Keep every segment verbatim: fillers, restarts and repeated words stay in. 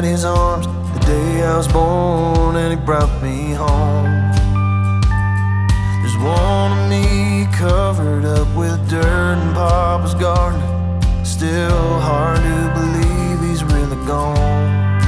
at his arms the day I was born, and he brought me home. There's one of me covered up with dirt in Papa's garden. Still hard to believe he's really gone.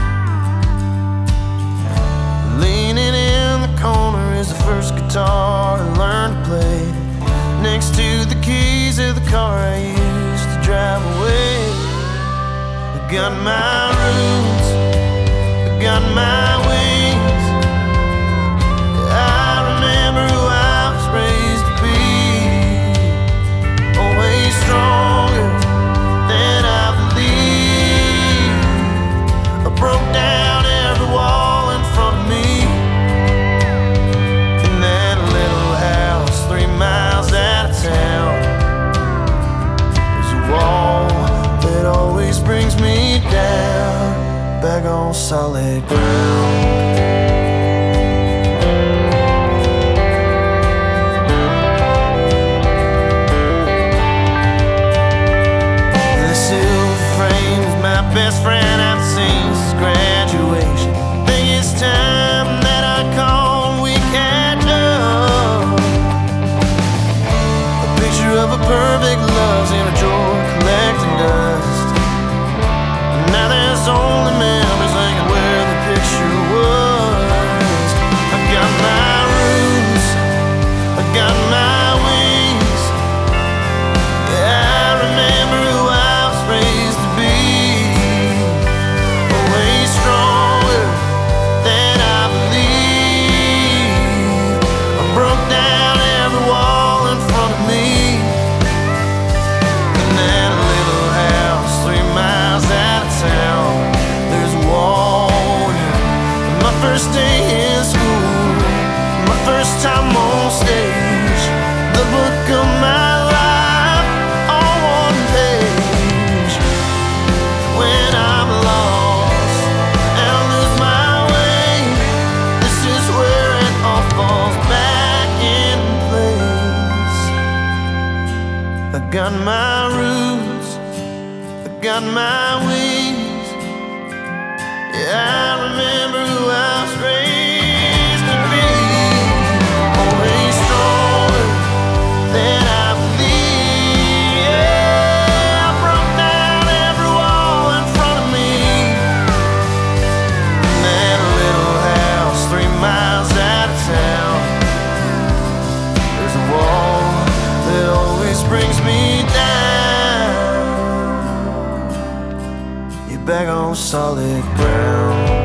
Leaning in the corner is the first guitar I learned to play, next to the keys of the car I used to drive away. I got my roots, I got my wings. I remember who I was raised to be, always stronger than I believed. I broke down every wall in front of me in that little house three miles out of town. There's a wall that always brings me down, back on solid ground. Best friend I've seen since graduation. Think it's time that I call and we catch up. A picture of a perfect love's in a drawer collecting dust. And now there's only memories hanging where the picture was. I got my roots, I got my wings. Yeah, I remember who I was raised to be, first day in school, my first time on stage, the book of my life on one page. When I'm lost and lose my way, this is where it all falls back in place. I got my roots, I got my wings. Yeah, I remember who I was raised to be, always stronger than I believe. Yeah, I broke down every wall in front of me in that little house three miles out of town. There's a wall that always brings me down. You're back on solid ground.